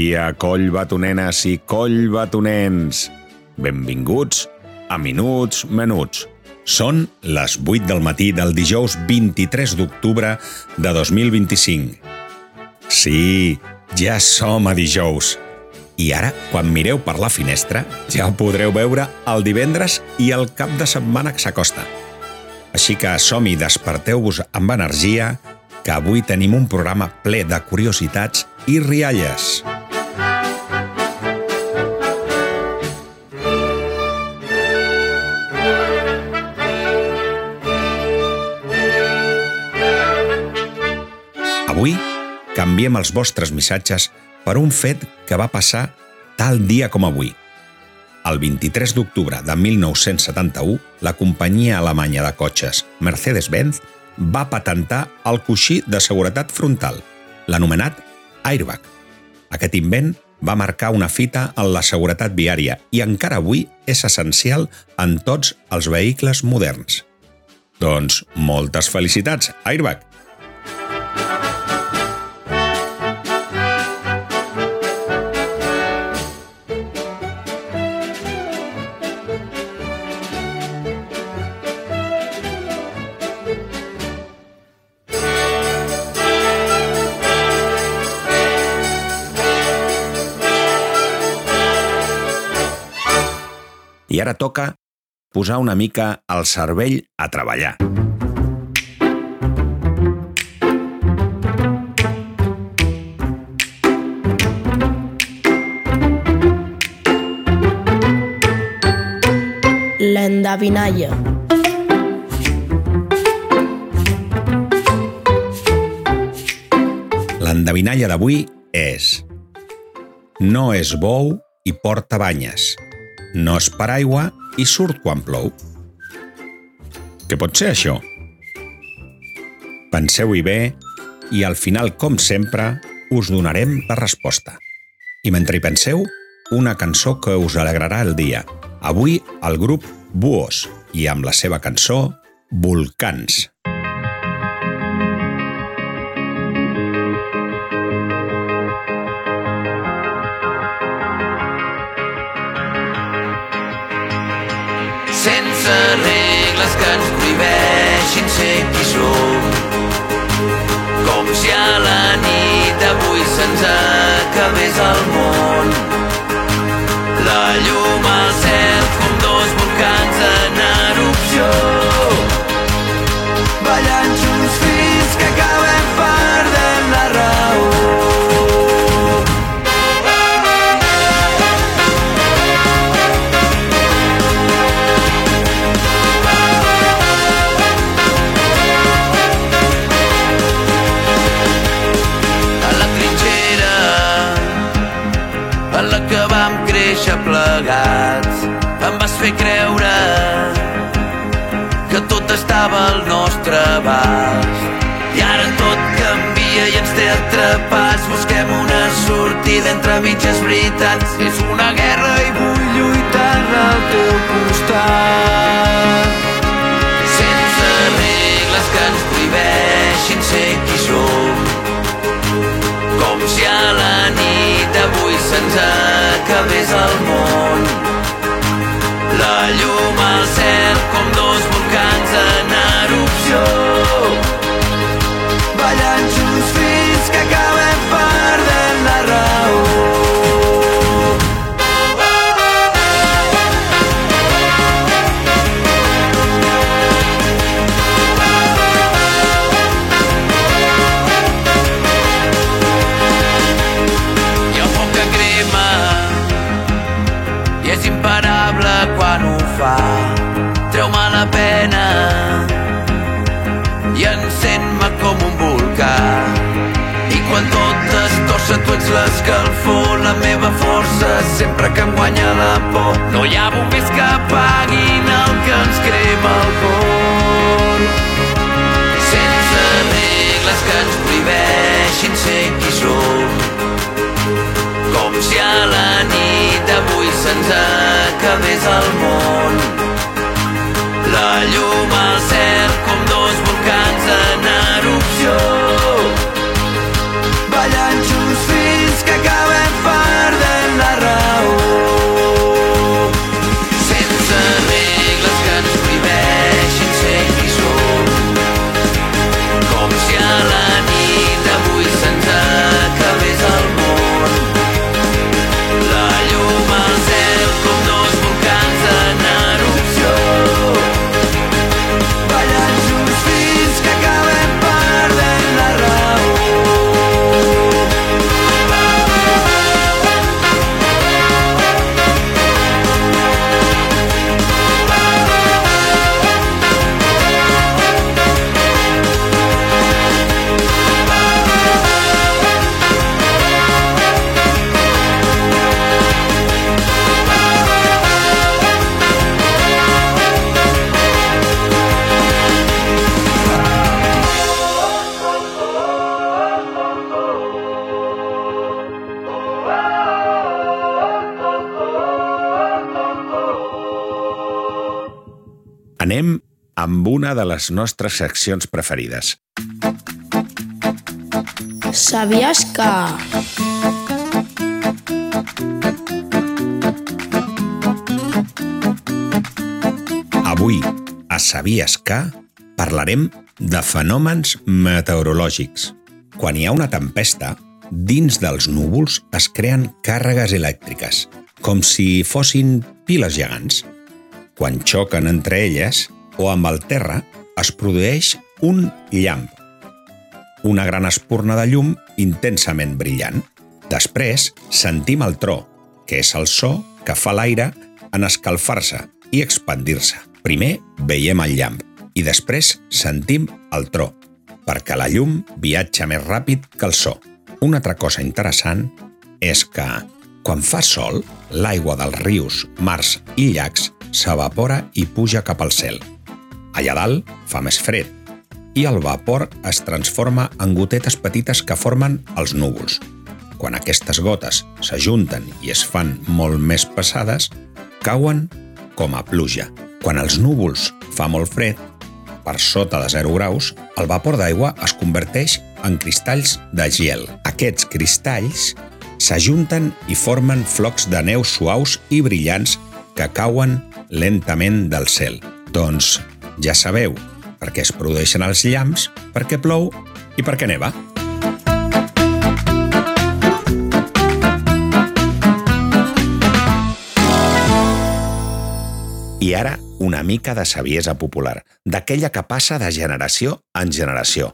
dia, collbatonenes i collbatonens. Benvinguts a Minuts Menuts. Són les 8 del matí del dijous 23 d'octubre de 2025. Sí, ja som a dijous. I ara, quan mireu per la finestra, ja ho podreu veure el divendres i el cap de setmana que s'acosta. Així que som-hi, desperteu-vos amb energia, que avui tenim un programa ple de curiositats i rialles. Avui canviem els vostres missatges per un fet que va passar tal dia com avui. El 23 d'octubre de 1971, la companyia alemanya de cotxes Mercedes-Benz va patentar el coixí de seguretat frontal, l'anomenat airbag. Aquest invent va marcar una fita en la seguretat viària i encara avui és essencial en tots els vehicles moderns. Doncs moltes felicitats, airbag! I ara toca posar una mica el cervell a treballar. L'endevinalla. L'endevinalla d'avui és: no és bou i porta banyes. No és paraigua i surt quan plou. Què pot ser això? Penseu-hi bé i al final, com sempre, us donarem la resposta. I mentre hi penseu, una cançó que us alegrarà el dia. Avui el grup Buos i amb la seva cançó Volcans. Sense regles que ens prohibeixin ser qui som, com si a la nit d'avui se'ns acabés el món. La llum al cel com dos volcans en erupció, ballant junts fins que acabem perdent la raó. Plegats, em vas fer creure que tot estava al nostre abast. I ara tot canvia i ens té atrapats. Busquem una sortida entre mitges veritats. És una guerra i vull lluitar al teu costat. Sense regles que ens prohibeixin ser qui som, com si a la nit d'avui se'ns acabés el món. La llum al cel com dos volcans en erupció, ballant junts fins que acabem perdent la raó. Imparable quan ho fa, treu-me la pena i encén-me com un volcà. I quan tot es torça tu ets l'escalfor, la meva força sempre que em guanya la por. No hi ha bombers que apaguin el que ens crema el cor. Sense regles que ens prohibeixin ser qui som, com si a la nit d'avui se'ns acabés el món. La llum al cel com dos volcans en erupció, ballant junts fins que acabem Anem amb una de les nostres seccions preferides. Sabies que... Avui, a Sabies que, parlarem de fenòmens meteorològics. Quan hi ha una tempesta, dins dels núvols es creen càrregues elèctriques, com si fossin piles gegants. Quan xoquen entre elles o amb el terra, es produeix un llamp, una gran espurna de llum intensament brillant. Després sentim el tro, que és el so que fa l'aire en escalfar-se i expandir-se. Primer veiem el llamp i després sentim el tro, perquè la llum viatja més ràpid que el so. Una altra cosa interessant és que, quan fa sol, l'aigua dels rius, mars i llacs s'evapora i puja cap al cel. Allà dalt fa més fred i el vapor es transforma en gotetes petites que formen els núvols. Quan aquestes gotes s'ajunten i es fan molt més pesades, cauen com a pluja. Quan els núvols fa molt fred, per sota de 0 graus, el vapor d'aigua es converteix en cristalls de gel. Aquests cristalls s'ajunten i formen flocs de neu suaus i brillants que cauen lentament del cel. Doncs ja sabeu per què es produeixen els llamps, per què plou i per què neva. I ara una mica de saviesa popular, d'aquella que passa de generació en generació.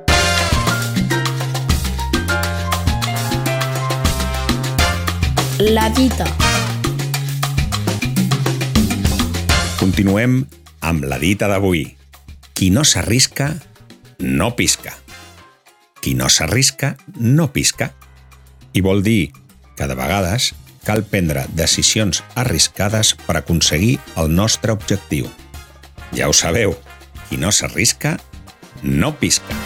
La dita. Continuem amb la dita d'avui. Qui no s'arrisca, no pisca. Qui no s'arrisca, no pisca. I vol dir que de vegades cal prendre decisions arriscades per aconseguir el nostre objectiu. Ja ho sabeu, qui no s'arrisca, no pisca.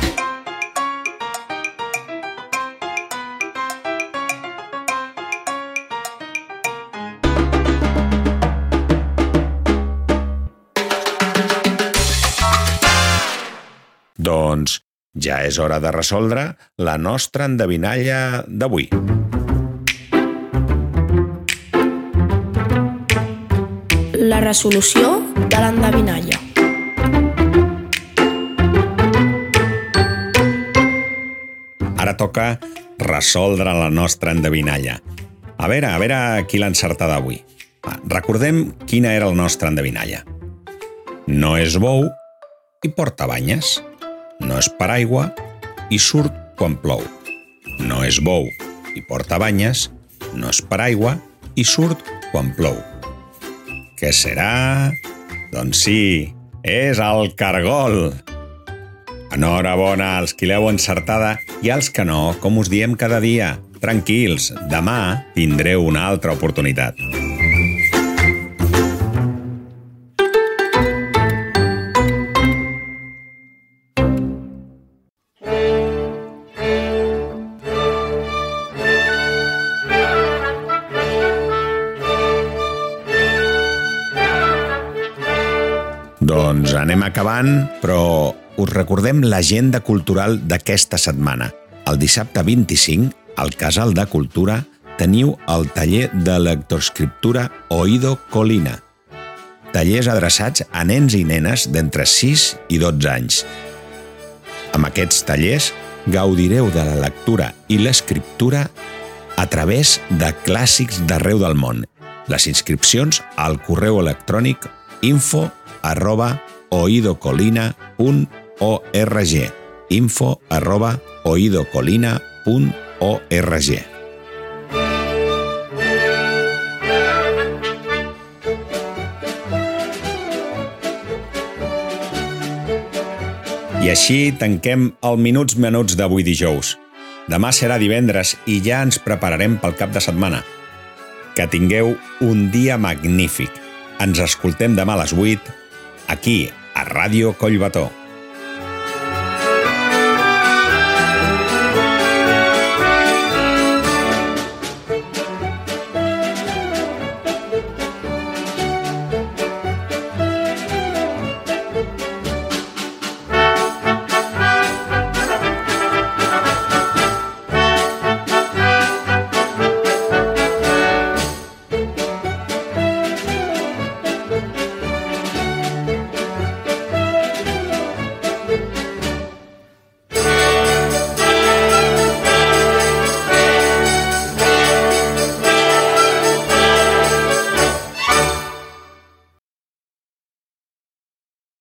Doncs ja és hora de resoldre la nostra endevinalla d'avui. La resolució de l'endevinalla. Ara toca resoldre la nostra endevinalla. A veure qui l'ha encertada avui. Recordem quina era la nostra endevinalla. No és bou i porta banyes. No és paraigua i surt quan plou. No és bou i porta banyes. No és paraigua i surt quan plou. Què serà? Doncs sí, és el cargol. Enhorabona als qui l'heu encertada i als que no, com us diem cada dia. Tranquils, demà tindreu una altra oportunitat. Doncs anem acabant, però us recordem l'agenda cultural d'aquesta setmana. El dissabte 25, al Casal de Cultura, teniu el taller de lectoescriptura Oído Colina. Tallers adreçats a nens i nenes d'entre 6 i 12 anys. Amb aquests tallers gaudireu de la lectura i l'escriptura a través de clàssics d'arreu del món. Les inscripcions al correu electrònic info@oidocolina.org info@oidocolina.org. I així tanquem el Minuts Menuts d'avui dijous. Demà serà divendres i ja ens prepararem pel cap de setmana. Que tingueu un dia magnífic. Ens escoltem demà a les 8, aquí, a Ràdio Collbató.